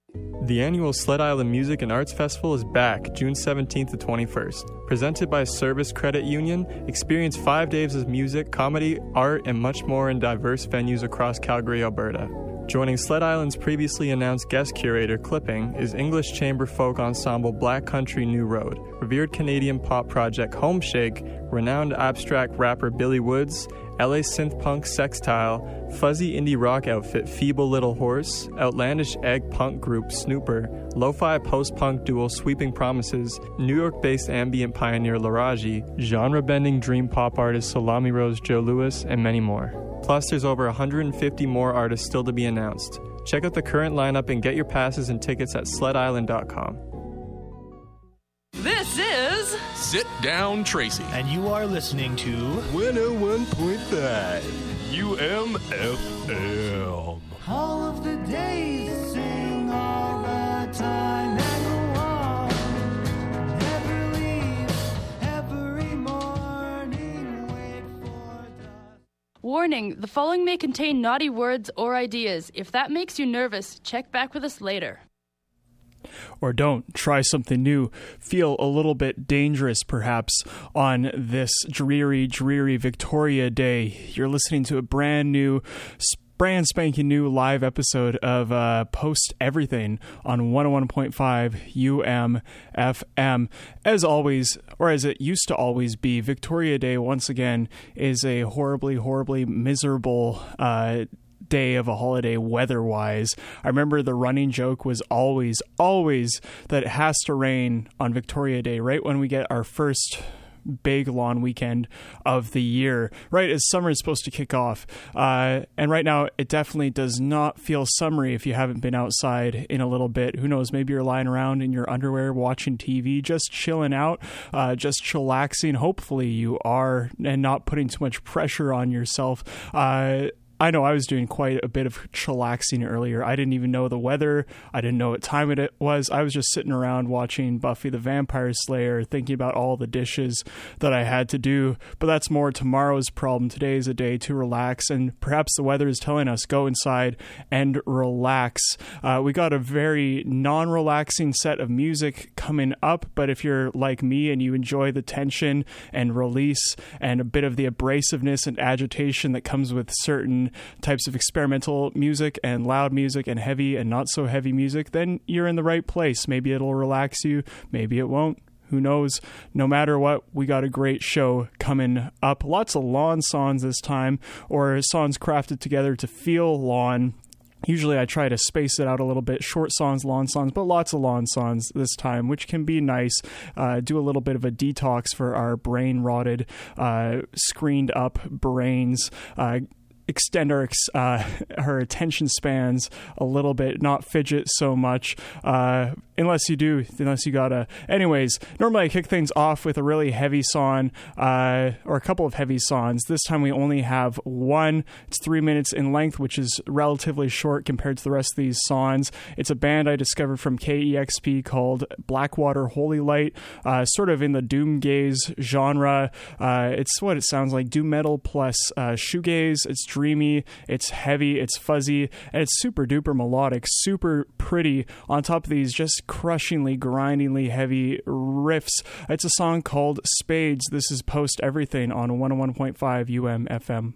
The annual Sled Island Music and Arts Festival is back June 17th to 21st. Presented by Service Credit Union, experience 5 days of music, comedy, art, and much more in diverse venues across Calgary, Alberta. Joining Sled Island's previously announced guest curator, Clipping, is English chamber folk ensemble Black Country New Road, revered Canadian pop project Homeshake, renowned abstract rapper Billy Woods, LA synth punk Sextile, fuzzy indie rock outfit Feeble Little Horse, outlandish egg punk group Snooper, lo-fi post-punk duo Sweeping Promises, New York-based ambient pioneer Laraji, genre-bending dream pop artist Salami Rose Joe Lewis, and many more. Plus, there's over 150 more artists still to be announced. Check out the current lineup and get your passes and tickets at sledisland.com. This is Sit Down Tracy. And you are listening to 101.5 UMFM. All of the days sing all the time and go on. Never leave, every morning wait for dusk. Warning, the following may contain naughty words or ideas. If that makes you nervous, check back with us later. or don't. Try something new. Feel a little bit dangerous, perhaps, on this dreary, dreary Victoria Day. You're listening to a brand spanking new live episode of Post Everything on 101.5 UMFM. As always, or as it used to always be, Victoria Day, once again, is a horribly, horribly miserable day of a holiday weather-wise. I remember the running joke was always that it has to rain on Victoria Day, right when we get our first big long weekend of the year, right as summer is supposed to kick off. And right now, it definitely does not feel summery if you haven't been outside in a little bit. Who knows? Maybe you're lying around in your underwear watching TV, just chilling out, just chillaxing. Hopefully you are, and not putting too much pressure on yourself. I know I was doing quite a bit of chillaxing earlier. I didn't even know the weather. I didn't know what time it was. I was just sitting around watching Buffy the Vampire Slayer, thinking about all the dishes that I had to do. But that's more tomorrow's problem. Today is a day to relax, and perhaps the weather is telling us go inside and relax. We got a very non-relaxing set of music coming up, but if you're like me and you enjoy the tension and release and a bit of the abrasiveness and agitation that comes with certain types of experimental music and loud music and heavy and not so heavy music, then you're in the right place. Maybe it'll relax you, maybe it won't. Who knows? No matter what, we got a great show coming up. Lots of lawn songs this time, or songs crafted together to feel lawn. Usually I try to space it out a little bit, short songs, lawn songs, but lots of lawn songs this time, which can be nice. Do a little bit of a detox for our brain-rotted, screened up brains. Extend our attention spans a little bit, not fidget so much, unless you gotta. Anyways, normally I kick things off with a really heavy song, or a couple of heavy songs. This time we only have one. It's 3 minutes in length, which is relatively short compared to the rest of these songs. It's a band I discovered from KEXP called Blackwater Holy Light, sort of in the doom gaze genre. It's what it sounds like, doom metal plus shoegaze. It's dreamy, it's heavy, it's fuzzy, and it's super duper melodic, super pretty on top of these just crushingly, grindingly heavy riffs. It's a song called Spades. This is Post Everything on 101.5 UMFM.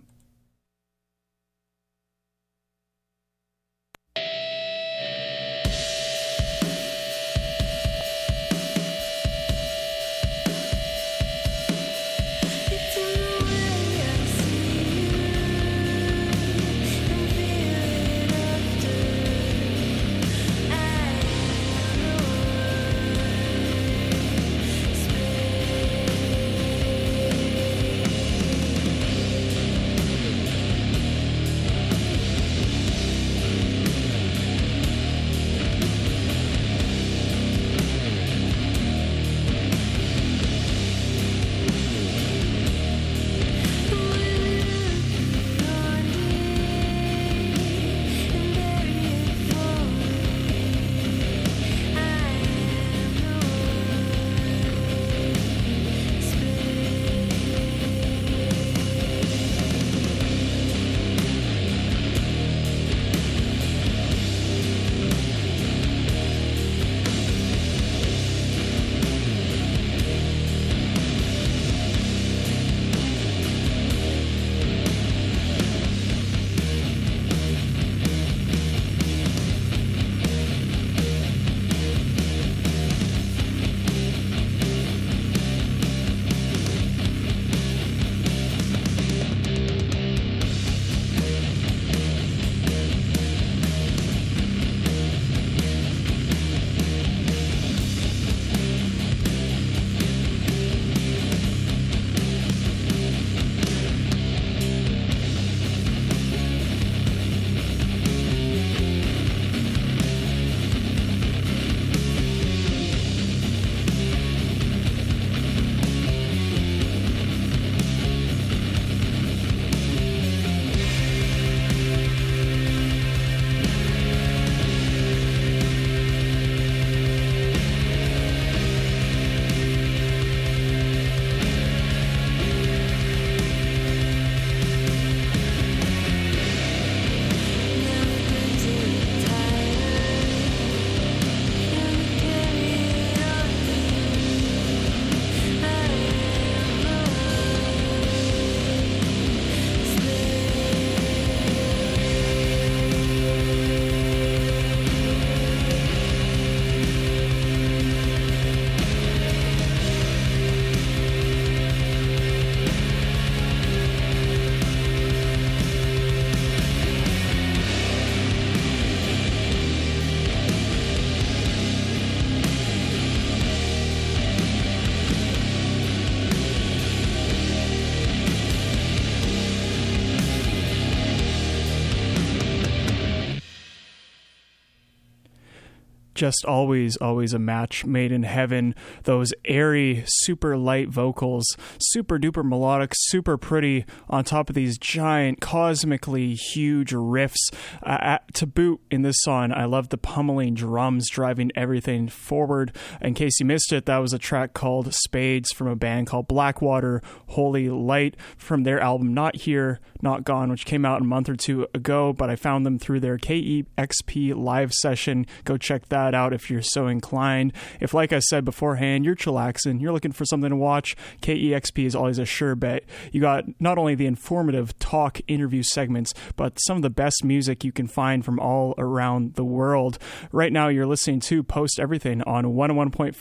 just always a match made in heaven. Those airy, super light vocals, super duper melodic, super pretty, on top of these giant, cosmically huge riffs. To boot, in this song, I love the pummeling drums driving everything forward. In case you missed it, that was a track called Spades from a band called Blackwater Holy Light from their album Not Here, Not Gone, which came out a month or two ago, but I found them through their KEXP live session. Go check that out if you're so inclined. If, like I said beforehand, you're chillaxing, you're looking for something to watch, KEXP is always a sure bet. You got not only the informative talk interview segments, but some of the best music you can find from all around the world. Right now you're listening to Post Everything on 101.5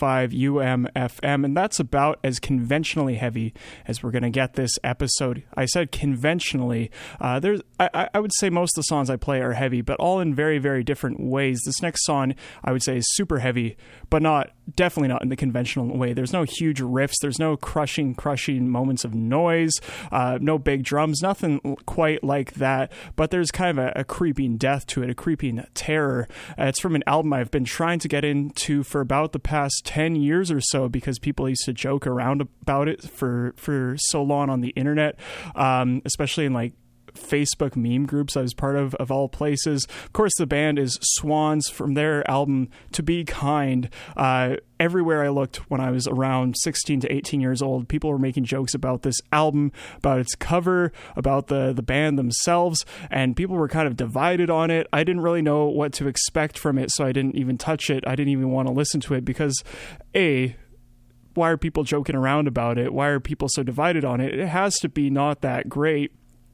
UMFM, and that's about as conventionally heavy as we're going to get this episode. I said conventionally. I would say most of the songs I play are heavy, but all in very, very different ways. This next song I would say is super heavy, but definitely not in the conventional way. There's no huge riffs, there's no crushing moments of noise, no big drums, nothing quite like that, but there's kind of a creeping death to it, a creeping terror. It's from an album I've been trying to get into for about the past 10 years or so, because people used to joke around about it for so long on the internet, especially in like Facebook meme groups I was part of all places. Of course, the band is Swans from their album To Be Kind. Everywhere I looked when I was around 16 to 18 years old, people were making jokes about this album, about its cover, about the band themselves, and people were kind of divided on it. I didn't really know what to expect from it, so I didn't even touch it. I didn't even want to listen to it because, A, why are people joking around about it? Why are people so divided on it? It has to be not that great.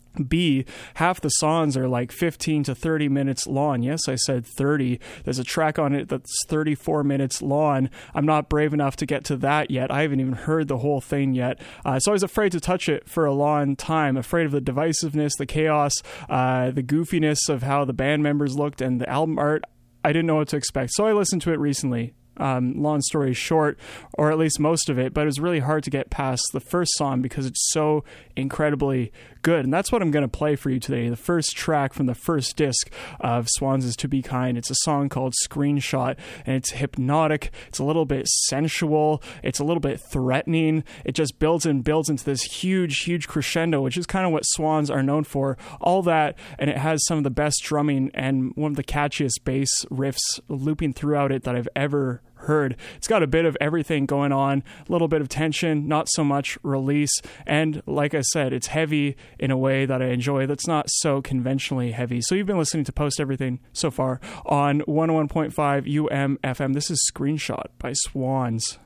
B, half the songs are like 15 to 30 minutes long. Yes, I said 30. There's a track on it that's 34 minutes long. I'm not brave enough to get to that yet. I haven't even heard the whole thing yet. So I was afraid to touch it for a long time, afraid of the divisiveness, the chaos, the goofiness of how the band members looked and the album art. I didn't know what to expect. So I listened to it recently. Long story short, or at least most of it, but it was really hard to get past the first song because it's so incredibly good. And that's what I'm going to play for you today. The first track from the first disc of Swans is To Be Kind. It's a song called Screenshot, and it's hypnotic. It's a little bit sensual. It's a little bit threatening. It just builds into this huge crescendo, which is kind of what Swans are known for. All that, and it has some of the best drumming and one of the catchiest bass riffs looping throughout it that I've ever heard. It's got a bit of everything going on, a little bit of tension, not so much release, and like I said, it's heavy in a way that I enjoy that's not so conventionally heavy. So you've been listening to Post Everything so far on 101.5 UMFM. This is Screenshot by Swans.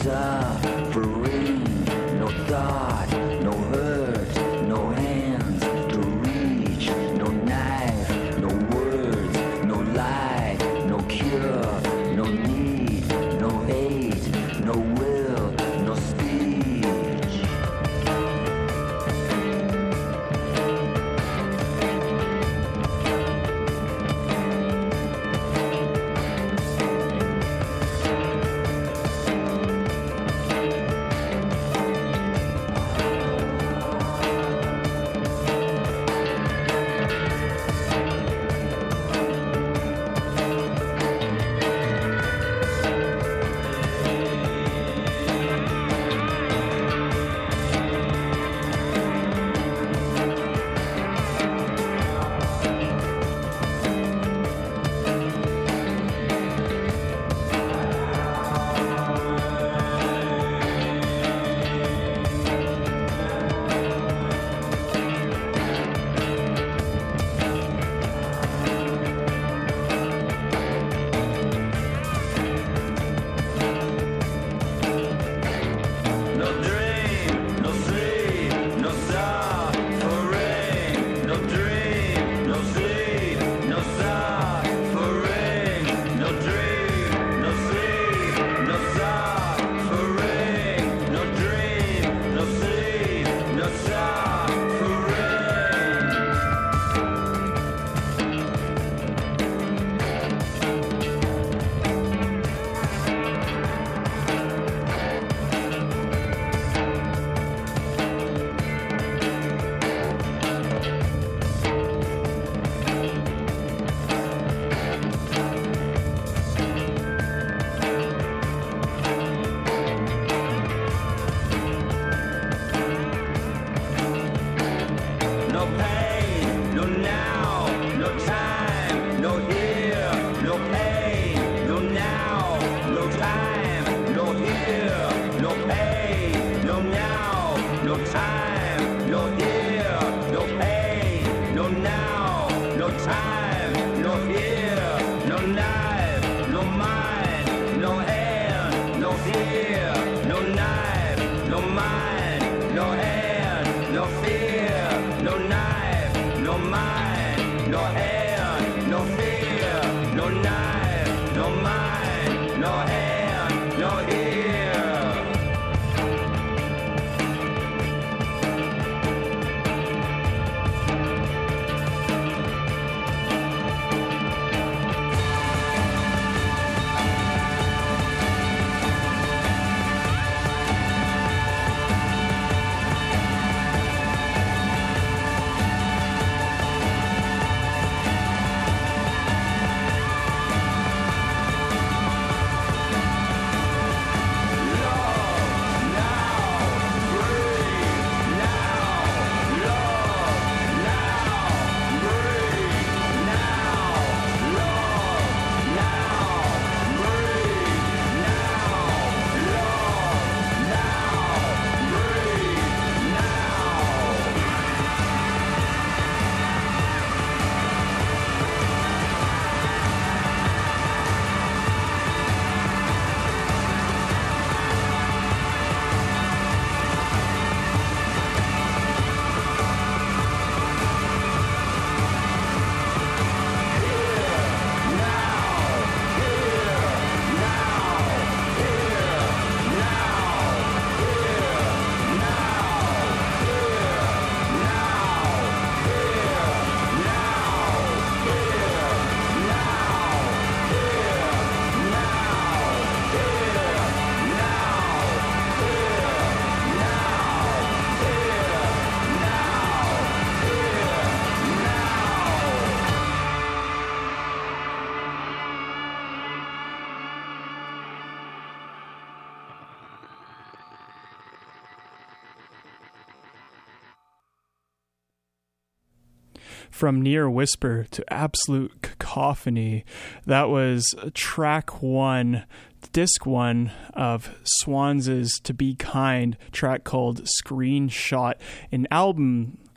suffering, no thought, no hurt, no hands to reach, no knife, no words, no lie, no cure, no need, no hate, no will, no speech. No dream, no sleep, no suffering. No dream, no sleep, no suffering. No dream, no sleep, no suffering. No dream, no sleep, no suffering. No pain, no now, no time, no here, no pain, no now, no time, no here, no pain, no now, no time, no here, no pain, no now, no time, no here, no knife, no mind, no hand, no fear, no knife, no mind, no hand, no fear, no knife, no mind, no hand, no fear, no knife, no mind, no hand, no ear. From Near Whisper to Absolute Cacophony, that was track 1, disc 1 of Swans' To Be Kind, track called Screenshot, an album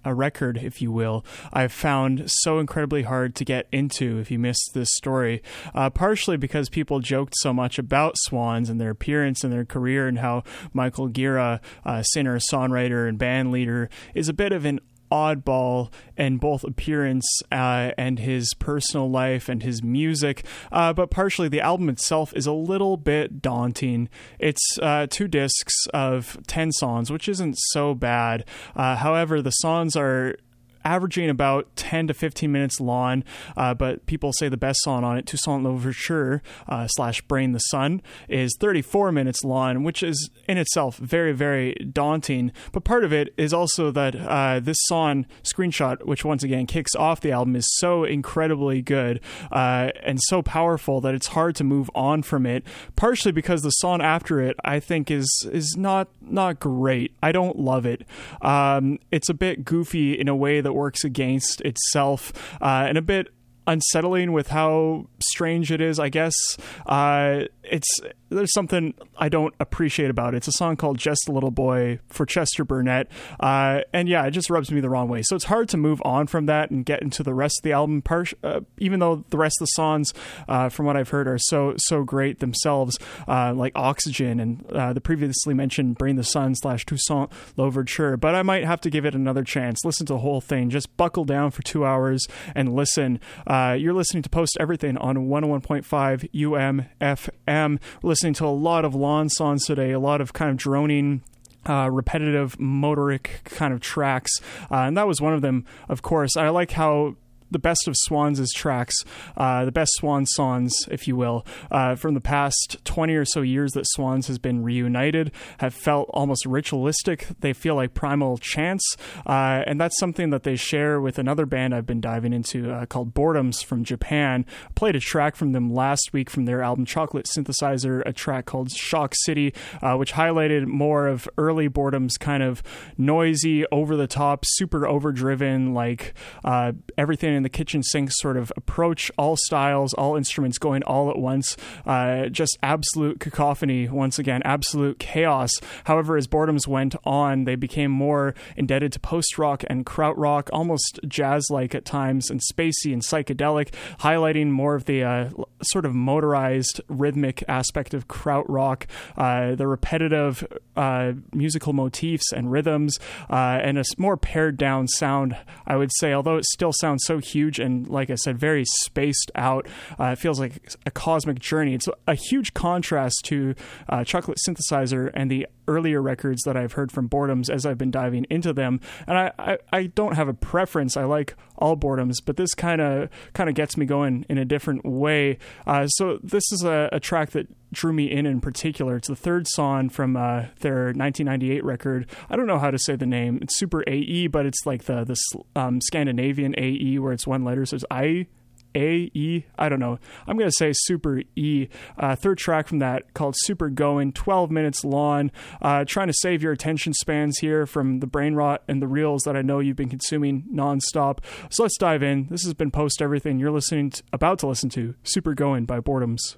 record, if you will, I've found so incredibly hard to get into if you missed this story, partially because people joked so much about Swans and their appearance and their career, and how Michael Gira, singer, songwriter, and band leader, is a bit of an oddball in both appearance and his personal life and his music, but partially the album itself is a little bit daunting. It's 2 discs of 10 songs, which isn't so bad. However, the songs are averaging about 10 to 15 minutes long, but people say the best song on it, Toussaint Louverture / Brain the Sun, is 34 minutes long, which is in itself very, very daunting. But part of it is also that this song, Screenshot, which once again kicks off the album, is so incredibly good and so powerful that it's hard to move on from it, partially because the song after it, I think, is not great. I don't love it. It's a bit goofy in a way that works against itself, and a bit unsettling with how strange it is, I guess. There's something I don't appreciate about it. It's a song called Just a Little Boy for Chester Burnett, and yeah, it just rubs me the wrong way. So it's hard to move on from that and get into the rest of the album, even though the rest of the songs, from what I've heard, are so great themselves, like Oxygen and the previously mentioned Brain the Sun / Toussaint Louverture. But I might have to give it another chance. Listen to the whole thing. Just buckle down for 2 hours and listen. You're listening to Post Everything on 101.5 UMFM. We're listening to a lot of lawn songs today, a lot of kind of droning, repetitive, motoric kind of tracks. And that was one of them, of course. I like how the best of Swans' tracks, the best Swan songs, if you will, from the past 20 or so years that Swans has been reunited, have felt almost ritualistic. They feel like primal chants, and that's something that they share with another band I've been diving into called Boredoms from Japan. I played a track from them last week from their album Chocolate Synthesizer, a track called Shock City, which highlighted more of early Boredoms' kind of noisy, over-the-top, super overdriven, like everything in the kitchen sink sort of approach, all styles, all instruments going all at once, just absolute cacophony, once again, absolute chaos. However, as Boredoms went on, they became more indebted to post-rock and krautrock, almost jazz-like at times, and spacey and psychedelic, highlighting more of the sort of motorized rhythmic aspect of krautrock, the repetitive musical motifs and rhythms, and a more pared down sound, I would say, although it still sounds so huge and, like I said, very spaced out. It feels like a cosmic journey. It's a huge contrast to Chocolate Synthesizer and the earlier records that I've heard from Boredoms as I've been diving into them. And I don't have a preference. I like all Boredoms, but this kind of gets me going in a different way. So this is a track that drew me in particular. It's the third song from their 1998 record. I don't know how to say the name. It's Super AE, but it's like the Scandinavian AE where it's one letter, so it's I don't know. I'm going to say Super E. Third track from that called Super Goin', 12 minutes long. Trying to save your attention spans here from the brain rot and the reels that I know you've been consuming nonstop. So let's dive in. This has been Post Everything. You're about to listen to Super Goin' by Boredoms.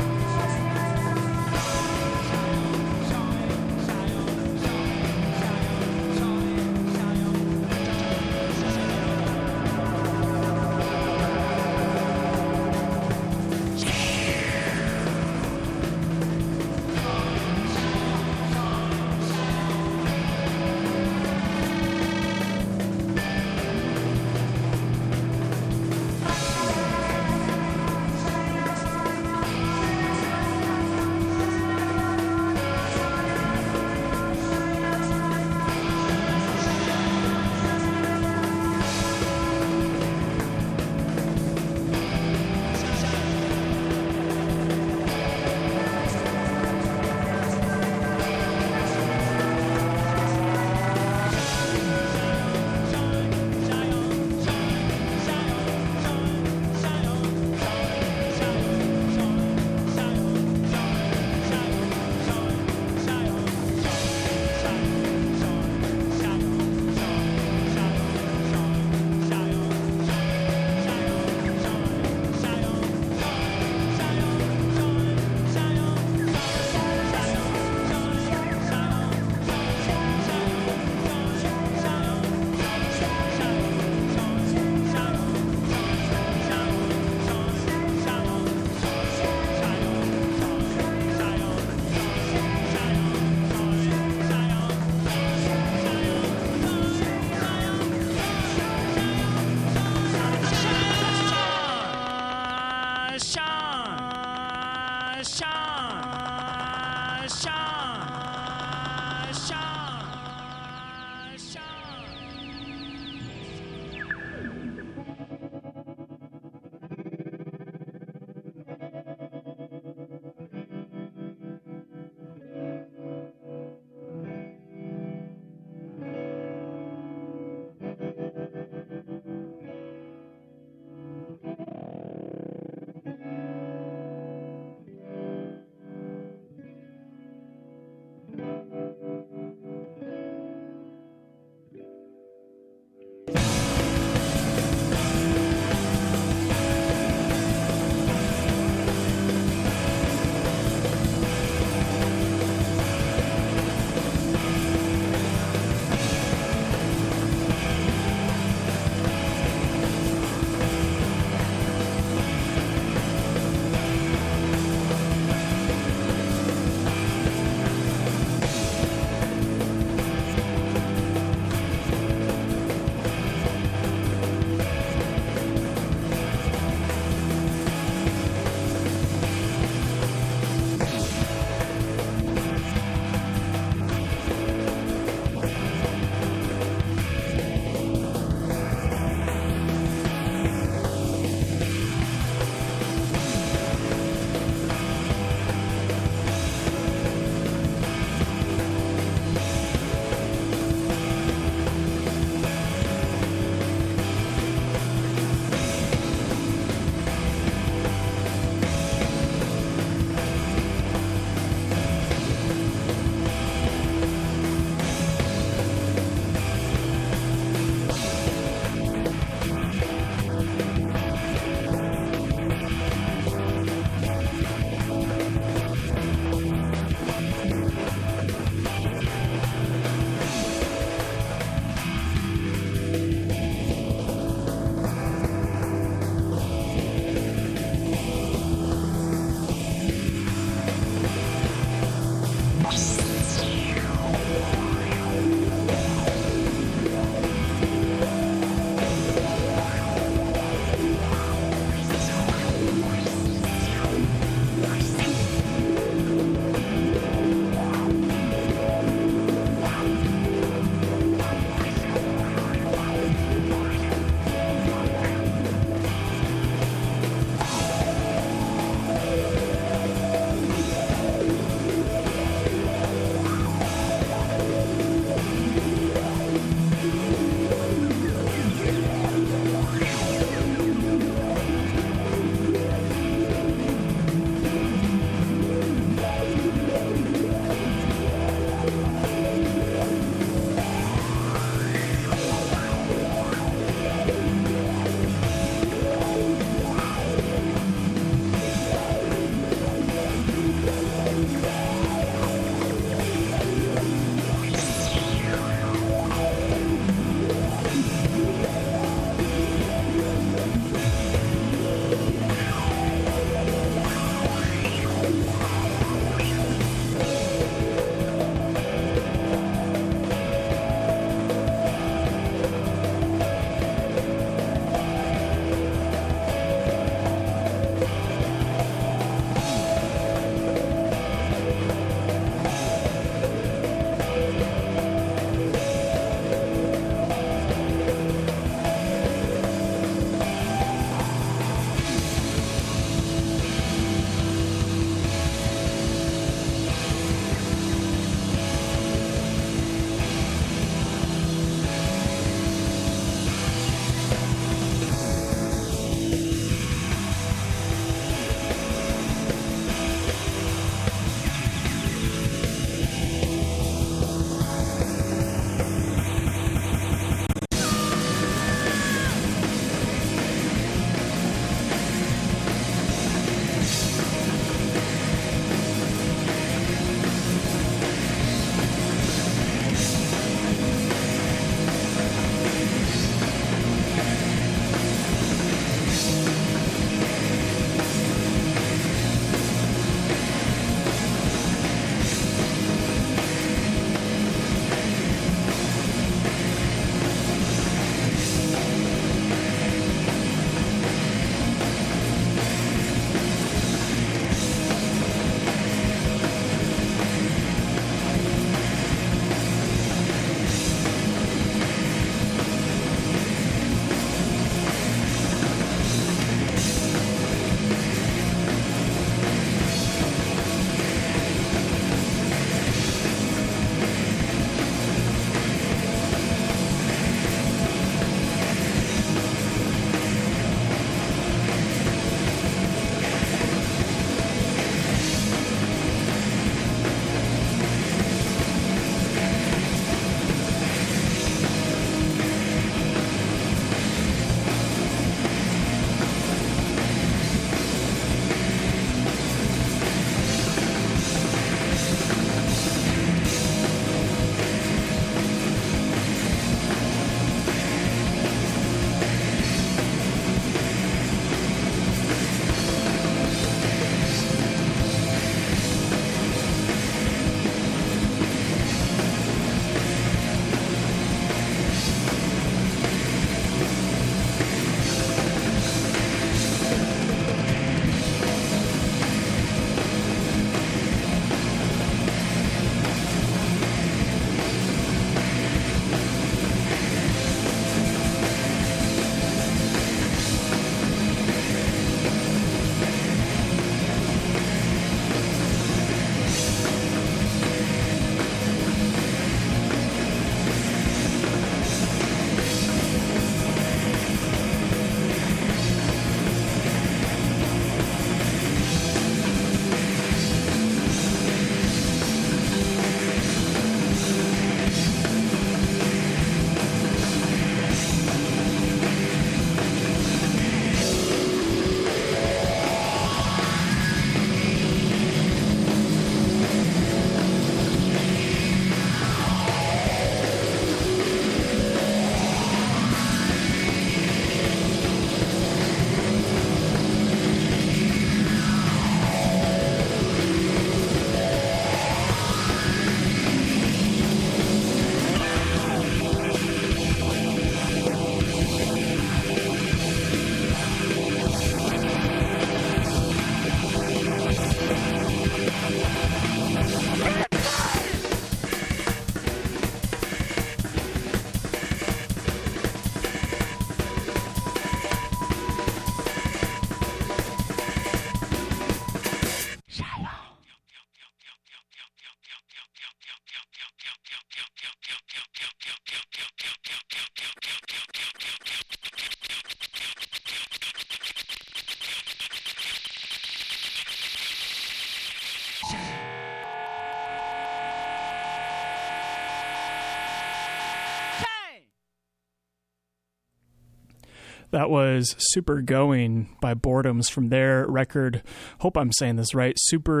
That was Super Going by Boredoms from their record. Hope I'm saying this right. Super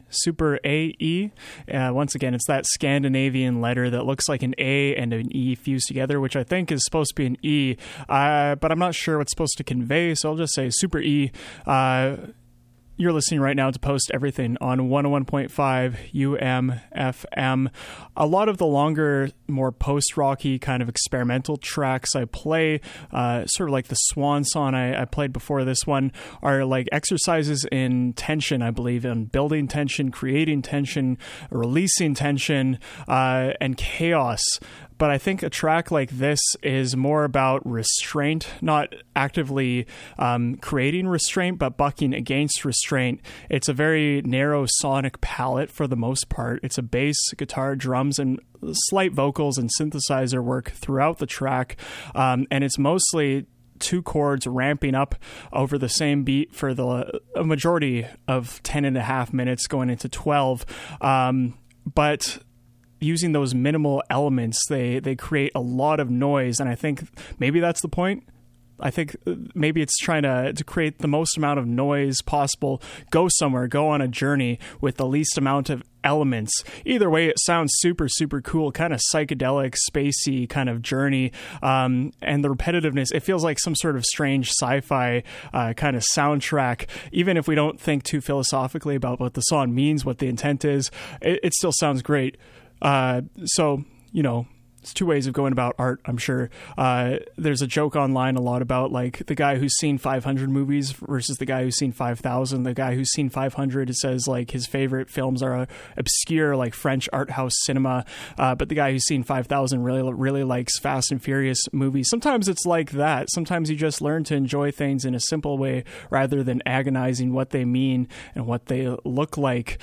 AE. Once again, it's that Scandinavian letter that looks like an A and an E fused together, which I think is supposed to be an E, but I'm not sure what's supposed to convey, so I'll just say Super E. You're listening right now to Post Everything on 101.5 UMFM. A lot of the longer, more post-rocky kind of experimental tracks I play, sort of like the Swan Song I played before this one, are like exercises in tension, I believe, in building tension, creating tension, releasing tension, and chaos. But I think a track like this is more about restraint, not actively creating restraint, but bucking against restraint. It's a very narrow sonic palette for the most part. It's a bass, guitar, drums, and slight vocals and synthesizer work throughout the track. And it's mostly 2 chords ramping up over the same beat for a majority of 10.5 minutes going into 12. But using those minimal elements, they create a lot of noise, and I think maybe that's the point. I think maybe it's trying to create the most amount of noise possible, go somewhere, go on a journey with the least amount of elements. Either way, it sounds super, super cool, kind of psychedelic, spacey kind of journey. And the repetitiveness, it feels like some sort of strange sci-fi kind of soundtrack. Even if we don't think too philosophically about what the song means, what the intent is, it still sounds great. So, you know, it's 2 ways of going about art, I'm sure. There's a joke online a lot about like the guy who's seen 500 movies versus the guy who's seen 5,000. The guy who's seen 500, it says like his favorite films are obscure, like French art house cinema. But the guy who's seen 5,000 really likes Fast and Furious movies. Sometimes it's like that. Sometimes you just learn to enjoy things in a simple way rather than agonizing what they mean and what they look like.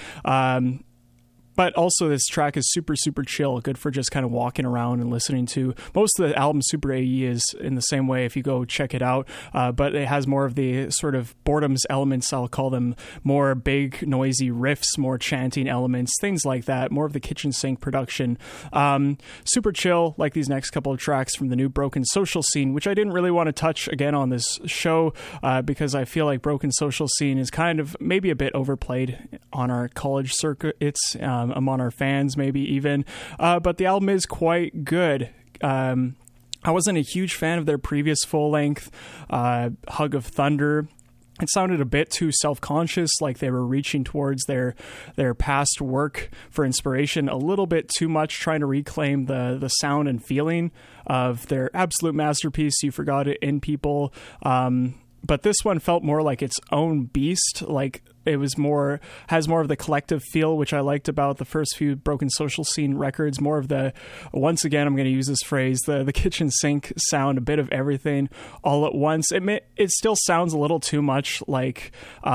But also this track is super, super chill, good for just kind of walking around and listening to. Most of the album Super AE is in the same way if you go check it out, but it has more of the sort of Boredoms elements, I'll call them, more big, noisy riffs, more chanting elements, things like that, more of the kitchen sink production. Super chill, like these next couple of tracks from the new Broken Social Scene, which I didn't really want to touch again on this show because I feel like Broken Social Scene is kind of maybe a bit overplayed on our college circuits. Among our fans, maybe even. But the album is quite good. I wasn't a huge fan of their previous full-length Hug of Thunder. It sounded a bit too self-conscious, like they were reaching towards their past work for inspiration a little bit too much, trying to reclaim the sound and feeling of their absolute masterpiece, You Forgot It in People. But this one felt more like its own beast, like it was has more of the collective feel, which I liked about the first few Broken Social Scene records. More of the, once again, I'm going to use this phrase, the kitchen sink sound, a bit of everything all at once. It still sounds a little too much like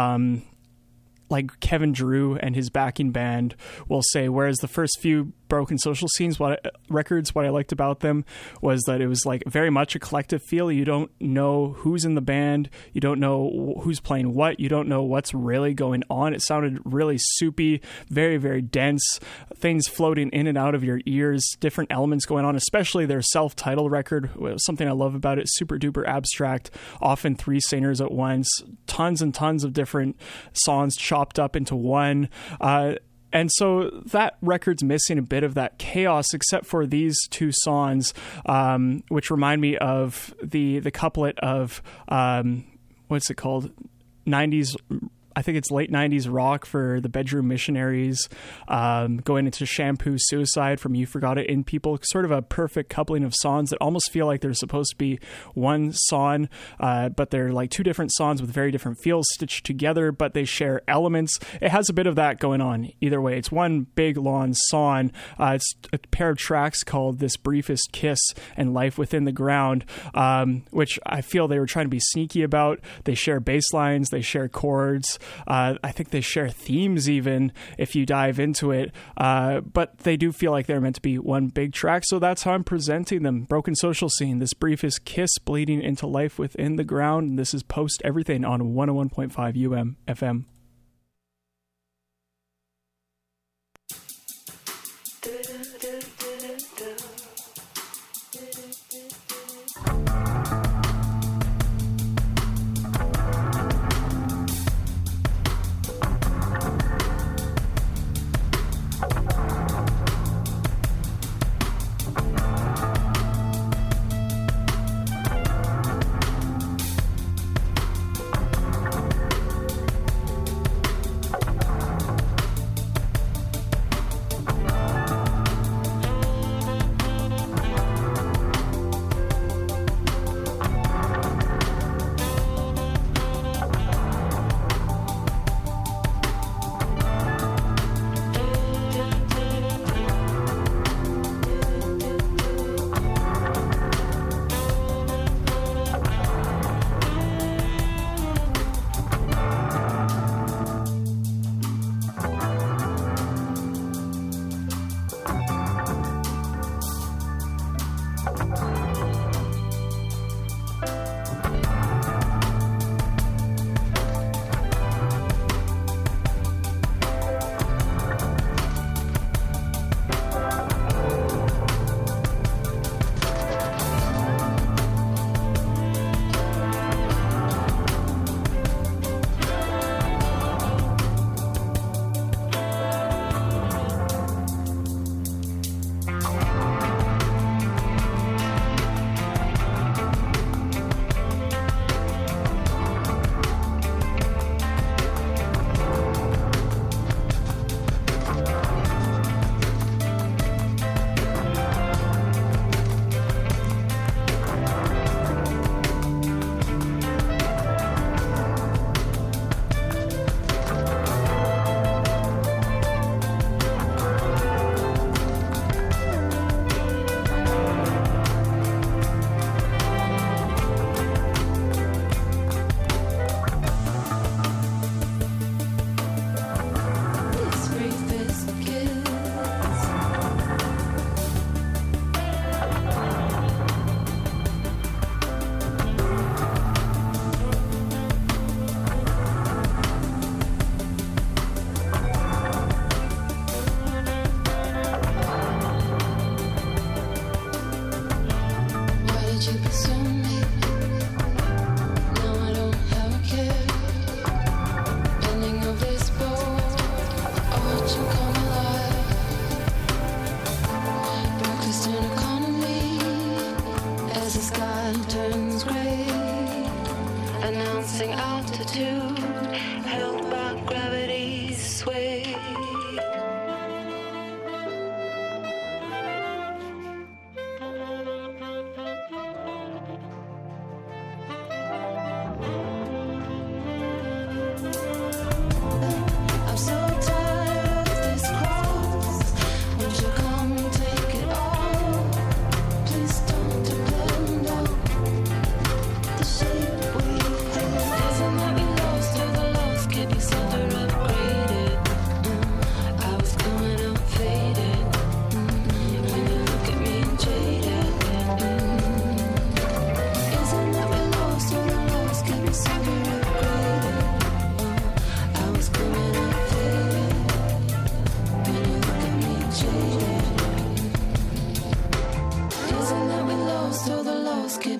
Kevin Drew and his backing band will say, whereas the first few Broken Social Scenes records, what I liked about them was that it was like very much a collective feel. You don't know who's in the band, you don't know who's playing what, you don't know what's really going on. It sounded really soupy, very, very dense, things floating in and out of your ears, different elements going on, especially their self-titled record. Something I love about it, super duper abstract, often 3 singers at once, tons and tons of different songs chopped up into one. And so that record's missing a bit of that chaos, except for these 2 songs, which remind me of the couplet of, what's it called? 90s, I think it's late 90s rock for the Bedroom Missionaries, going into Shampoo Suicide from You Forgot It in People. Sort of a perfect coupling of songs that almost feel like they're supposed to be one song, but they're like 2 different songs with very different feels stitched together, but they share elements. It has a bit of that going on either way. It's one big long song. It's a pair of tracks called This Briefest Kiss and Life Within the Ground, which I feel they were trying to be sneaky about. They share bass lines, they share chords. I think they share themes even if you dive into it, but they do feel like they're meant to be one big track, so that's how I'm presenting them. Broken Social Scene, This Briefest Kiss, Bleeding into Life Within the Ground, and this is Post Everything on 101.5 UMFM.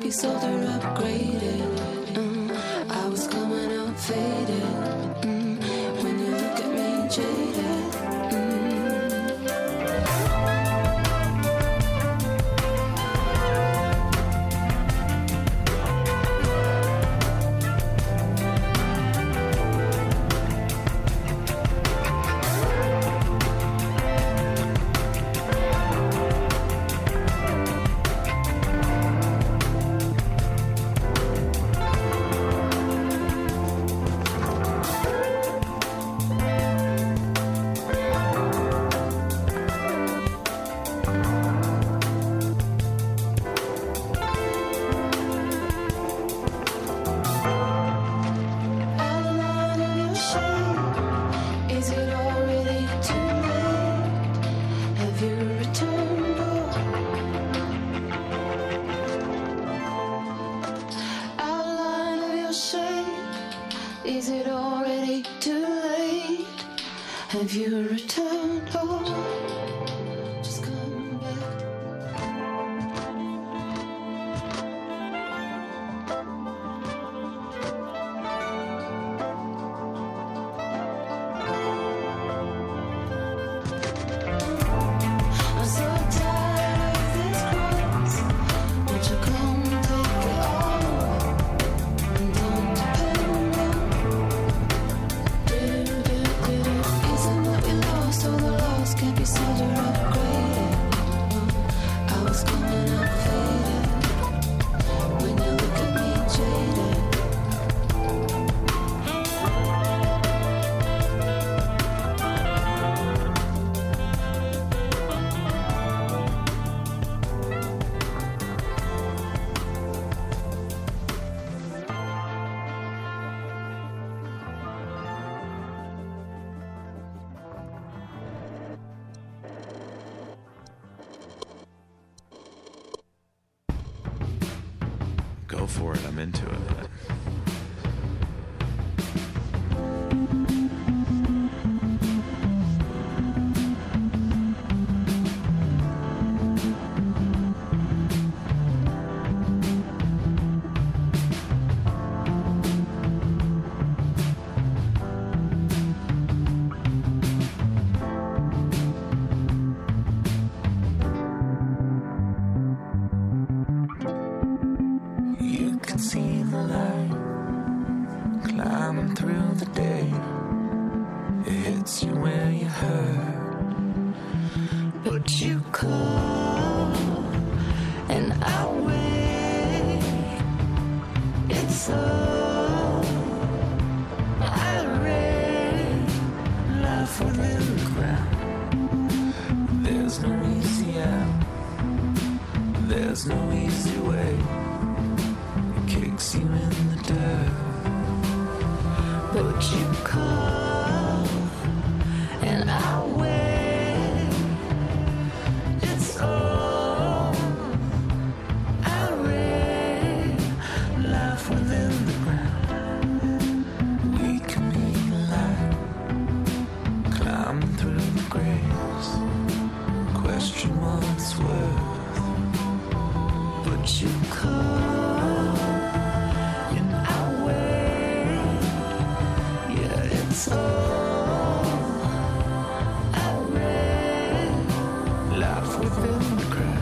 be sold or upgraded. I was coming out faded. When you look at me jaded. Is it already too late? Have you returned home? Just come back. I'm so tired of this cross. Won't you come take it all? And don't depend on. Isn't what we lost or the lost can't be sold or upgraded? I was coming out faded. When you look at me jaded. Go for it, I'm into it. You can see the light climbing through the day. It hits you where you hurt, but you call and I wait. It's all I read. Life within the ground. There's no easy out. There's no easy way. Kicks you in the dirt, but you call and I wait. It's all I read. Life within the ground. We can be alive, climbing through the graves. Question what it's worth, but you call. It's all I read. Life within the crowd.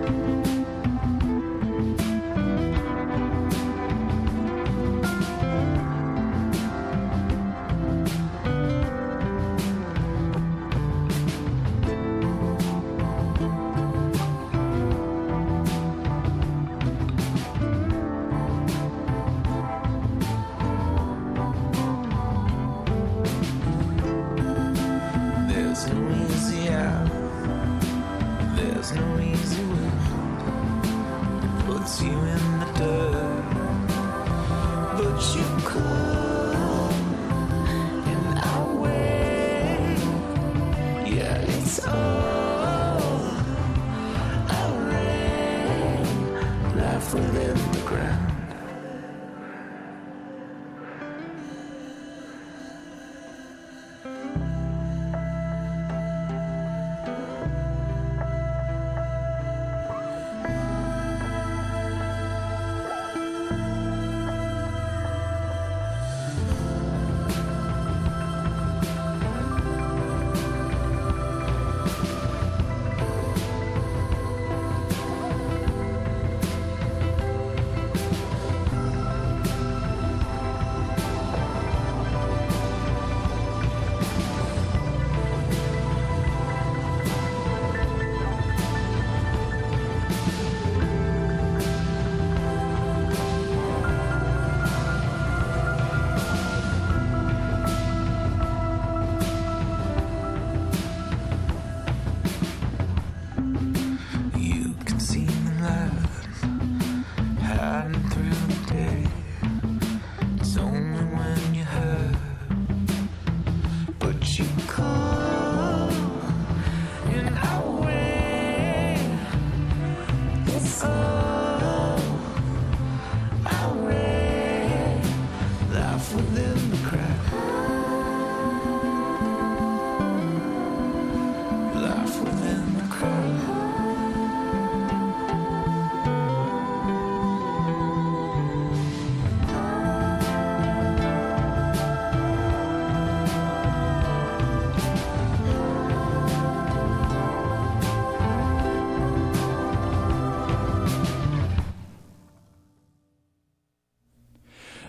There's no easy out. There's no easy way. It puts you in the dirt, but you call and I wait. Yeah, it's all I read. Life within the ground.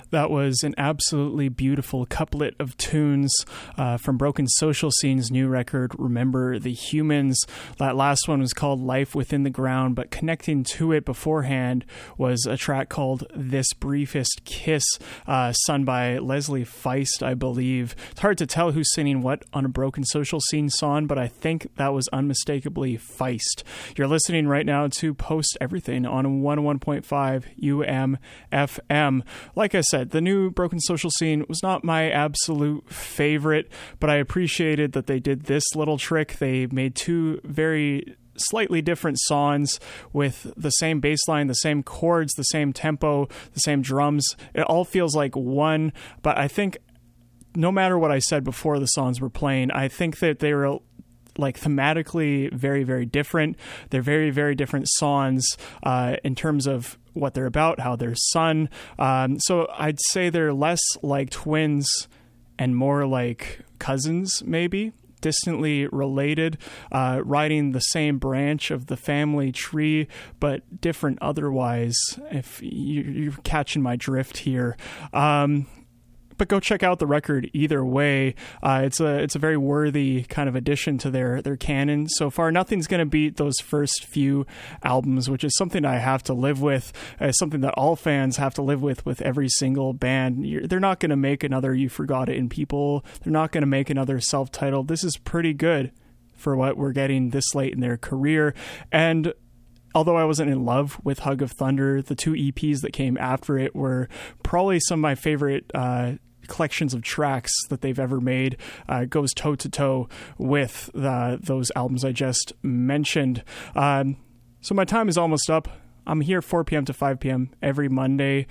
That was an absolutely beautiful couplet of tunes from Broken Social Scene's new record, Remember the Humans. That last one was called Life Within the Ground, but connecting to it beforehand was a track called This Briefest Kiss, sung by Leslie Feist, I believe. It's hard to tell who's singing what on a Broken Social Scene song, but I think that was unmistakably Feist. You're listening right now to Post Everything on 101.5 UMFM. Like I said, the new Broken Social Scene was not my absolute favorite, but I appreciated that they did this little trick. They made two very slightly different songs with the same bass line, the same chords, the same tempo, the same drums. It all feels like one, but I think no matter what I said before the songs were playing, I think that they were like thematically very, very different. They're very, very different songs in terms of what they're about, how they're sung. So I'd say they're less like twins and more like cousins, maybe distantly related, riding the same branch of the family tree, but different otherwise, if you're catching my drift here. But go check out the record either way. It's a very worthy kind of addition to their canon so far. Nothing's going to beat those first few albums, which is something I have to live with, something that all fans have to live with every single band. They're not going to make another You Forgot It in People. They're not going to make another self-titled. This is pretty good for what we're getting this late in their career. And although I wasn't in love with Hug of Thunder, the two EPs that came after it were probably some of my favorite collections of tracks that they've ever made. Goes toe to toe with those albums I just mentioned. So my time is almost up. I'm here 4 p.m. to 5 p.m. every Monday.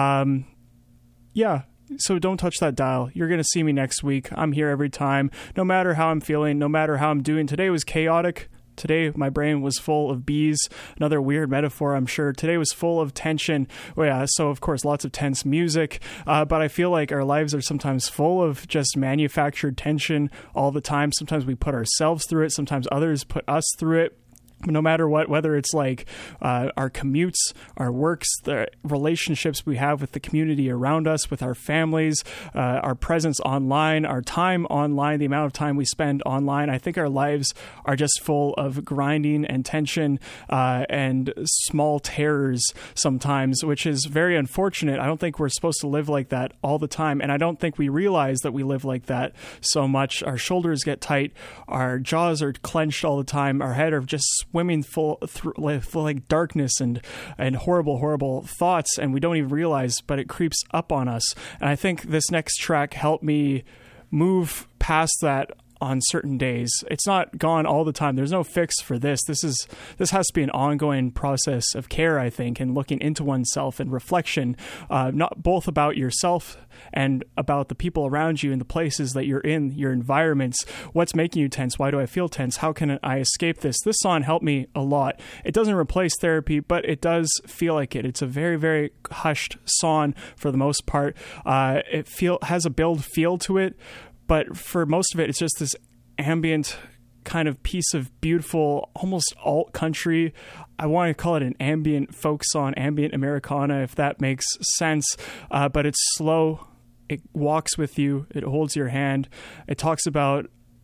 Yeah. So don't touch that dial. You're going to see me next week. I'm here every time, no matter how I'm feeling, no matter how I'm doing. Today was chaotic. Today, my brain was full of bees. Another weird metaphor, I'm sure. Today was full of tension. Well, yeah, so of course, lots of tense music. But I feel like our lives are sometimes full of just manufactured tension all the time. Sometimes we put ourselves through it. Sometimes others put us through it. No matter what, whether it's like our commutes, our works, the relationships we have with the community around us, with our families, our presence online, our time online, the amount of time we spend online, I think our lives are just full of grinding and tension and small terrors sometimes, which is very unfortunate. I don't think we're supposed to live like that all the time, and I don't think we realize that we live like that so much. Our shoulders get tight, our jaws are clenched all the time, our head are just swimming full like darkness and horrible thoughts, and we don't even realize, but it creeps up on us. And I think this next track helped me move past that on certain days. It's not gone all the time. There's no fix for this. This has to be an ongoing process of care, I think, and looking into oneself and reflection, not both about yourself and about the people around you and the places that you're in, your environments. What's making you tense? Why do I feel tense? How can I escape this? This song helped me a lot. It doesn't replace therapy, but it does feel like it. It's a very, very hushed song for the most part. It has a build feel to it, but for most of it, it's just this ambient kind of piece of beautiful, almost alt country. I want to call it an ambient folk song, ambient Americana, if that makes sense. But it's slow. It walks with you. It holds your hand. It talks about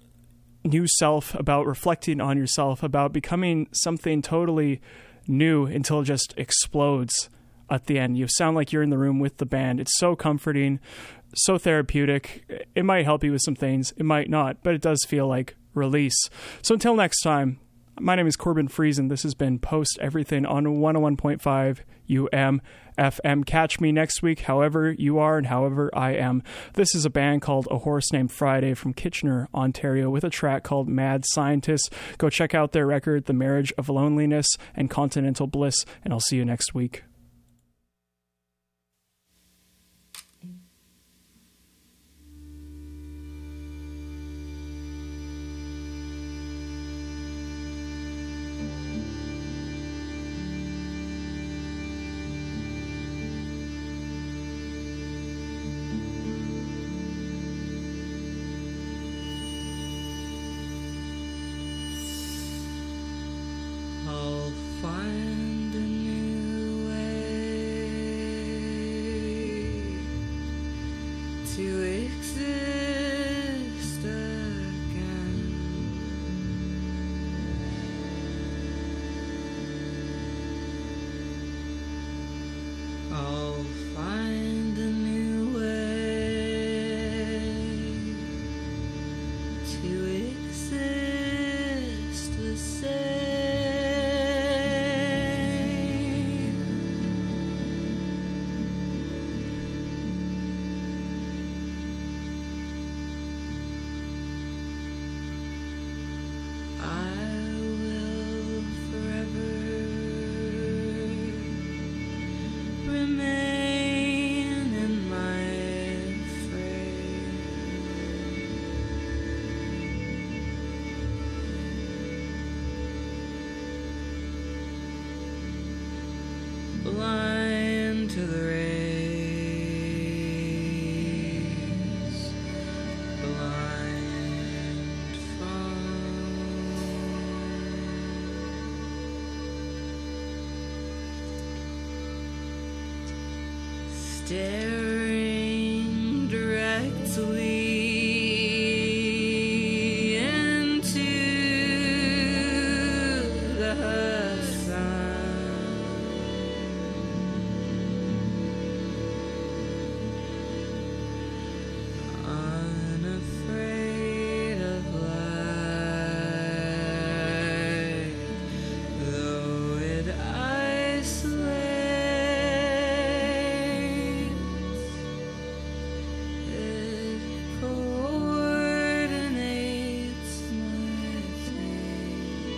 new self, about reflecting on yourself, about becoming something totally new until it just explodes at the end. You sound like you're in the room with the band. It's so comforting, so therapeutic. It might help you with some things. It might not, but it does feel like release. So until next time, my name is Corbin Friesen. This has been Post Everything on 101.5 UMFM. Catch me next week, however you are and however I am. This is a band called A Horse Named Friday from Kitchener, Ontario, with a track called Mad Scientist. Go check out their record, The Marriage of Loneliness and Continental Bliss, and I'll see you next week. I'll find a new way to exist again. I'll find a new way to exist the same. I will forever remain in my frame. Blind to the rays, blind from staring directly into the sun. Unafraid of light, though it isolates, it coordinates my fate.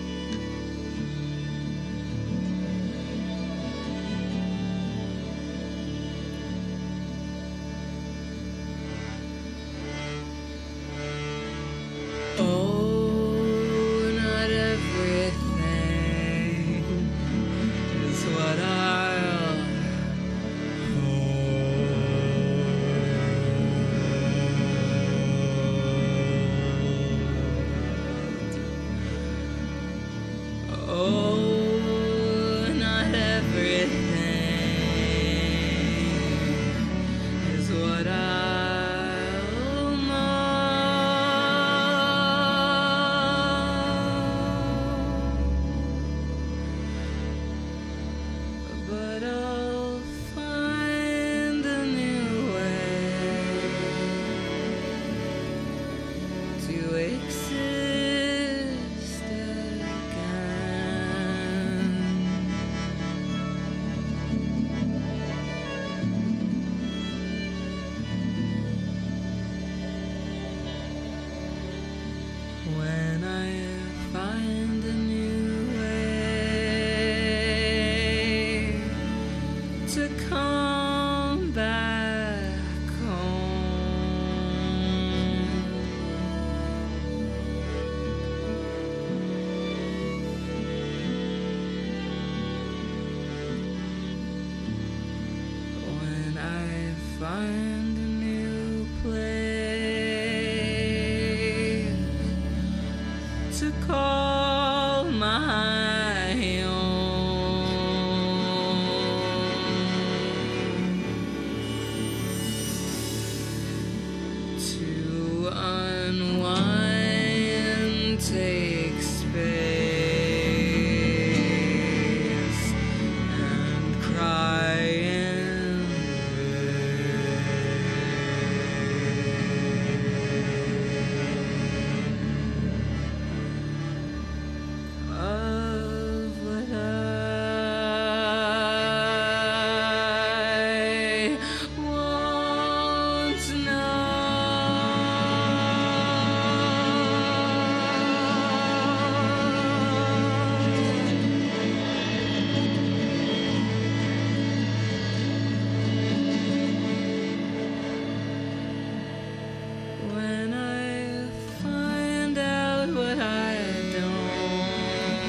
Oh, not everything is what I'll hold. Oh, not everything is what I'll know. But I'll find a new way to exist again. When I find a new way to come back home, when I find a new place to call my own, to unwind, take space, and cry in of what I want when I find out what I don't,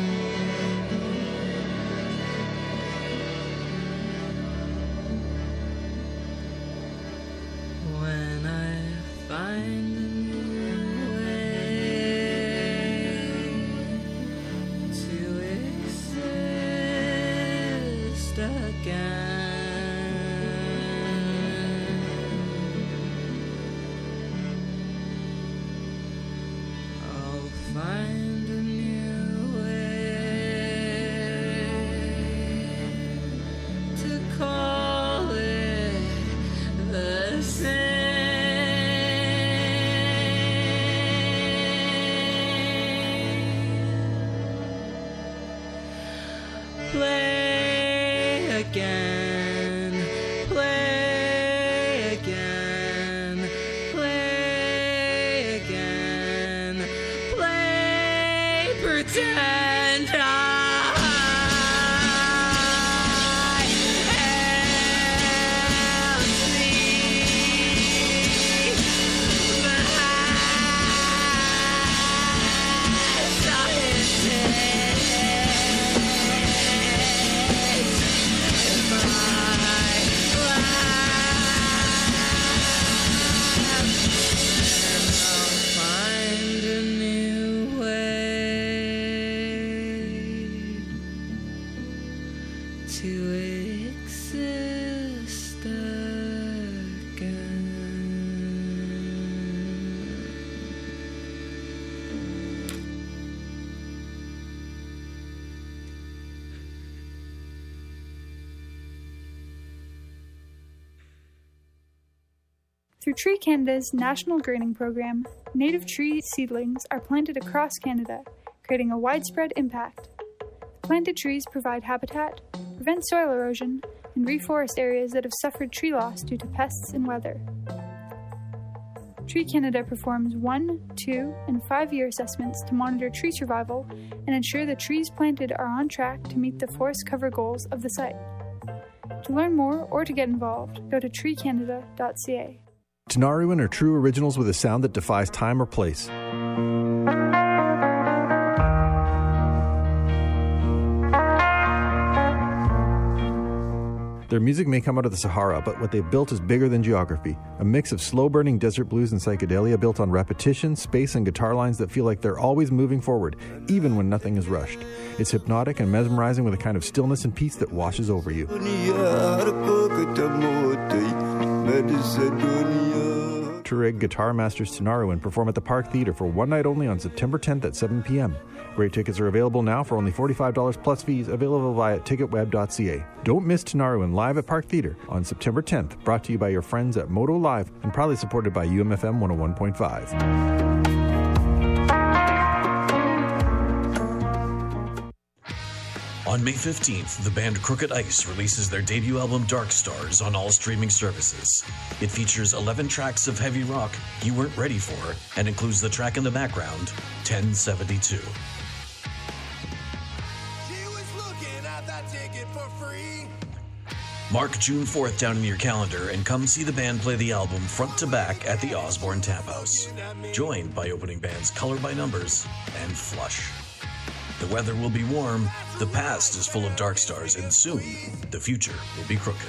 when I find a new way to exist again. find a new way to call it the same. Play again, play again, play again, play pretend I am asleep. Find a new way to exist again. Through Tree Canada's National Greening Program, native tree seedlings are planted across Canada, creating a widespread impact. Planted trees provide habitat, prevent soil erosion, and reforest areas that have suffered tree loss due to pests and weather. Tree Canada performs 1, 2, and 5-year assessments to monitor tree survival and ensure the trees planted are on track to meet the forest cover goals of the site. To learn more or to get involved, go to treecanada.ca. Tenaruan are true originals with a sound that defies time or place. Their music may come out of the Sahara, but what they've built is bigger than geography. A mix of slow-burning desert blues and psychedelia built on repetition, space, and guitar lines that feel like they're always moving forward, even when nothing is rushed. It's hypnotic and mesmerizing with a kind of stillness and peace that washes over you. Tureg Guitar Masters Tenaruan perform at the Park Theatre for one night only on September 10th at 7 p.m. Great tickets are available now for only $45 plus fees, available via ticketweb.ca. Don't miss Tenaruan live at Park Theatre on September 10th, brought to you by your friends at Moto Live and proudly supported by UMFM 101.5. On May 15th, the band Crooked Ice releases their debut album Dark Stars on all streaming services. It features 11 tracks of heavy rock you weren't ready for and includes the track in the background, 1072. Mark June 4th down in your calendar and come see the band play the album front to back at the Osborne Tap House. Joined by opening bands Color by Numbers and Flush. The weather will be warm, the past is full of dark stars, and soon the future will be crooked.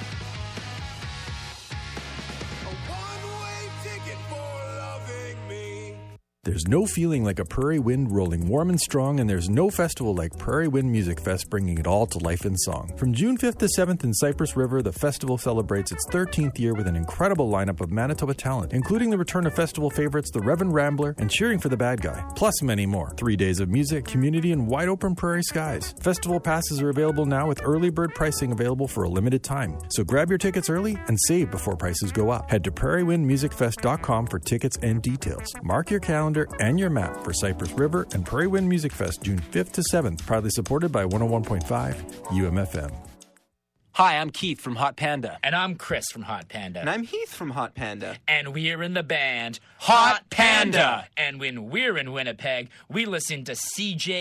There's no feeling like a prairie wind rolling warm and strong, and there's no festival like Prairie Wind Music Fest bringing it all to life in song. From June 5th to 7th in Cypress River, the festival celebrates its 13th year with an incredible lineup of Manitoba talent, including the return of festival favorites The Reverend Rambler and Cheering for the Bad Guy, plus many more. 3 days of music, community, and wide open prairie skies. Festival passes are available now with early bird pricing available for a limited time. So grab your tickets early and save before prices go up. Head to prairiewindmusicfest.com for tickets and details. Mark your calendar and your map for Cypress River and Prairie Wind Music Fest June 5th to 7th, proudly supported by 101.5 UMFM. Hi, I'm Keith from Hot Panda. And I'm Chris from Hot Panda. And I'm Heath from Hot Panda. And we're in the band Hot Panda. And when we're in Winnipeg, we listen to CJ